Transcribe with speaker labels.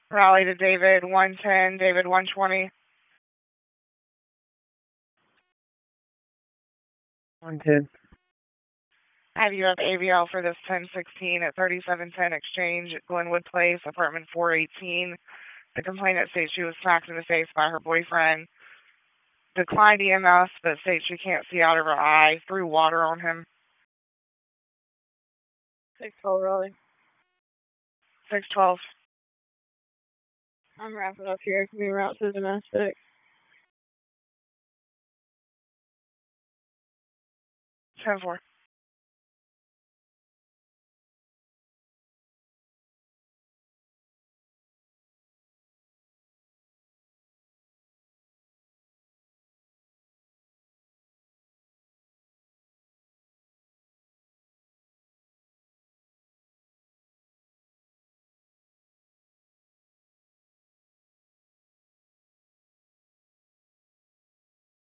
Speaker 1: Raleigh to David 110, David 120.
Speaker 2: 110.
Speaker 1: Have you have ABL for this 1016 at 3710 Exchange, Glenwood Place, apartment 418. The complainant states she was smacked in the face by her boyfriend. Declined EMS, but states she can't see out of her eye. Threw water on him.
Speaker 3: 612 Raleigh.
Speaker 1: 612.
Speaker 3: I'm wrapping up here. Can we route to domestic?
Speaker 1: 10-4.